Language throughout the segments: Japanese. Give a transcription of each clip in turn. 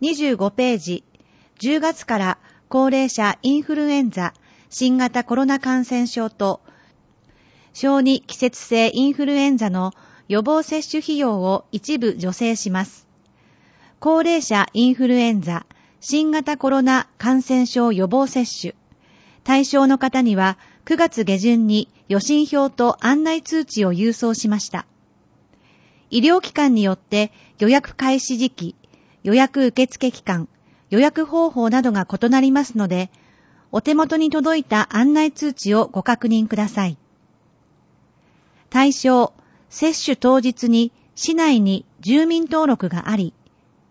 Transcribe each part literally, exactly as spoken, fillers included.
にじゅうごページ、じゅうがつから高齢者インフルエンザ、新型コロナ感染症と小児季節性インフルエンザの予防接種費用を一部助成します。高齢者インフルエンザ、新型コロナ感染症予防接種。対象の方にはくがつ下旬に予診票と案内通知を郵送しました。医療機関によって予約開始時期、予約受付期間、予約方法などが異なりますので、お手元に届いた案内通知をご確認ください。対象、接種当日に市内に住民登録があり、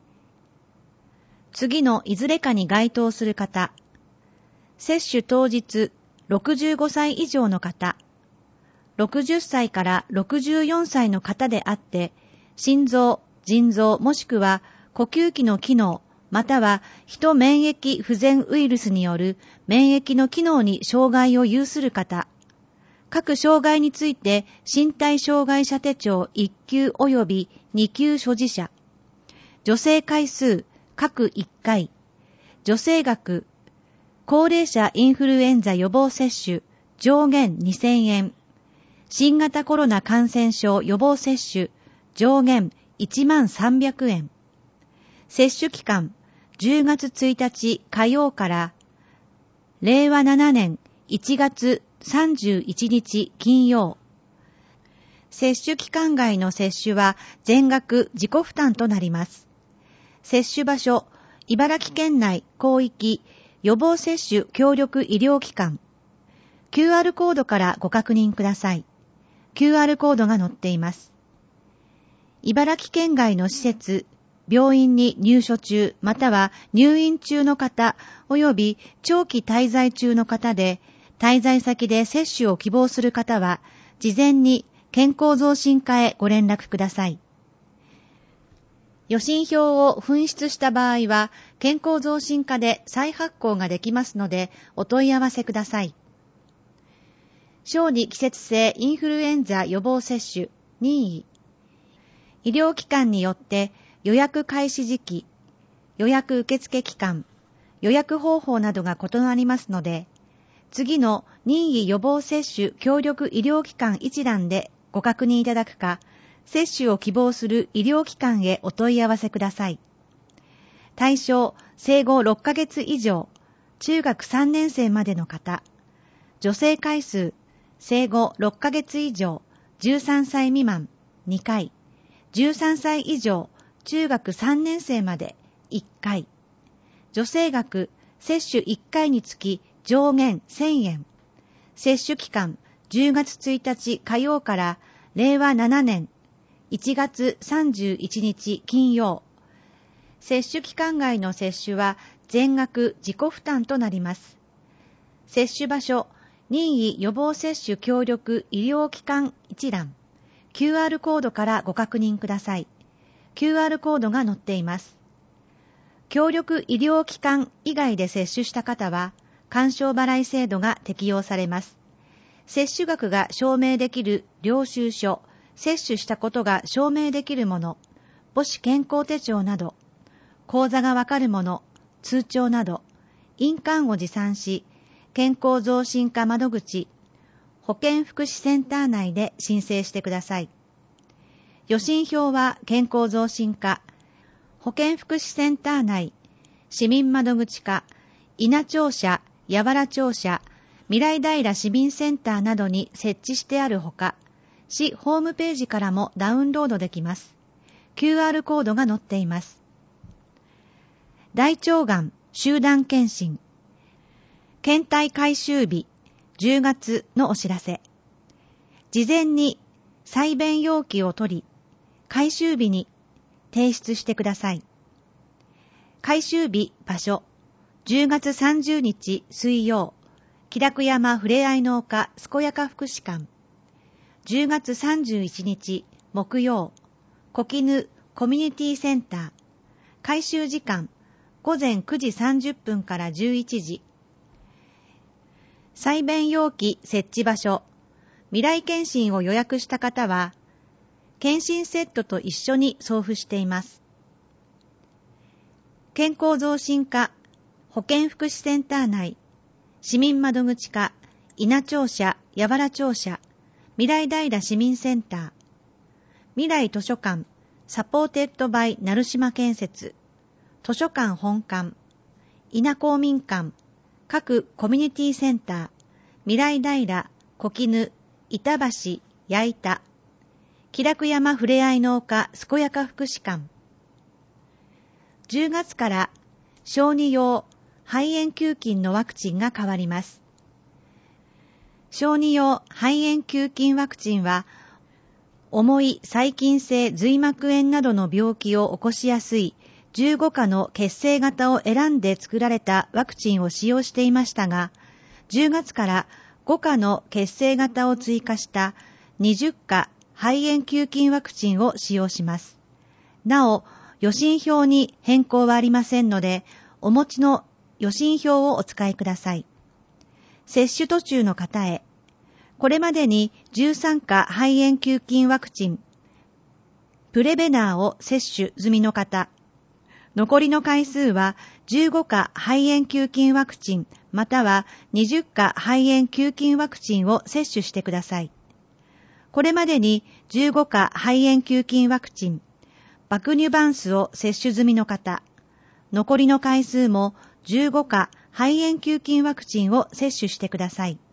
次のいずれかに該当する方、接種当日ろくじゅうごさい以上の方、ろくじゅっさいからろくじゅうよんさいの方であって、心臓、腎臓もしくは呼吸器の機能、または人免疫不全ウイルスによる免疫の機能に障害を有する方、各障害について身体障害者手帳いっ級及びに級所持者、助成回数各いっかい、助成額、高齢者インフルエンザ予防接種上限にせんえん、新型コロナ感染症予防接種上限いちまんさんびゃくえん、接種期間じゅうがつついたち火曜かられいわななねんいちがつさんじゅういちにち金曜。接種期間外の接種は全額自己負担となります。接種場所、茨城県内広域予防接種協力医療機関。キューアール コードからご確認ください。キューアール コードが載っています。茨城県外の施設、病院に入所中または入院中の方及び長期滞在中の方で、滞在先で接種を希望する方は、事前に健康増進課へご連絡ください。予診票を紛失した場合は、健康増進課で再発行ができますので、お問い合わせください。小児季節性インフルエンザ予防接種任意。医療機関によって予約開始時期、予約受付期間、予約方法などが異なりますので、次の任意予防接種協力医療機関一覧でご確認いただくか、接種を希望する医療機関へお問い合わせください。対象、生後ろっかげつ以上、中学さんねん生までの方、助成回数、生後ろっかげつ以上、じゅうさんさい未満にかい、じゅうさんさい以上、中学さんねん生までいっかい、助成額、接種いっかいにつき上限せんえん、接種期間じゅうがつついたち火曜かられいわななねんいちがつさんじゅういちにち金曜。接種期間外の接種は全額自己負担となります。接種場所、任意予防接種協力医療機関一覧、キューアール コードからご確認ください。キューアール コードが載っています。協力医療機関以外で接種した方は、勧奨払い制度が適用されます。接種額が証明できる領収書、接種したことが証明できるもの、母子健康手帳など、口座がわかるもの、通帳など、印鑑を持参し、健康増進課窓口、保健福祉センター内で申請してください。予診票は健康増進課、保健福祉センター内、市民窓口課、稲庁舎、八原庁舎、未来平市民センターなどに設置してあるほか、市ホームページからもダウンロードできます。キューアール コードが載っています。大腸がん集団検診、検体回収日じゅうがつのお知らせ。事前に採便容器を取り、回収日に提出してください。回収日場所、じゅうがつさんじゅうにち水曜、気楽山ふれあい農家健やか福祉館。じゅうがつさんじゅういちにち木曜、小絹コミュニティセンター。回収時間、ごぜんくじさんじゅっぷんからじゅういちじ。採便容器設置場所、未来検診を予約した方は、検診セットと一緒に送付しています。 健康増進課、保健福祉センター内、市民窓口課、稲庁舎、八原庁舎、未来平市民センター、未来図書館、サポーテッドバイ成島建設、図書館本館、稲公民館、各コミュニティセンター、未来平、小絹、板橋、矢板、気楽山ふれあい農家健やか福祉館。じゅうがつから小児用肺炎球菌のワクチンが変わります。小児用肺炎球菌ワクチンは、重い細菌性髄膜炎などの病気を起こしやすいじゅうごかの血清型を選んで作られたワクチンを使用していましたが、じゅうがつからごかの血清型を追加したにじゅっか肺炎球菌ワクチンを使用します。なお、予診票に変更はありませんので、お持ちの予診票をお使いください。接種途中の方へ、これまでにじゅうさんか肺炎球菌ワクチン、プレベナーを接種済みの方、残りの回数はじゅうごか肺炎球菌ワクチンまたはにじゅっか肺炎球菌ワクチンを接種してください。これまでにじゅうごか肺炎球菌ワクチン、バクニュバンスを接種済みの方、残りの回数もじゅうごか肺炎球菌ワクチンを接種してください。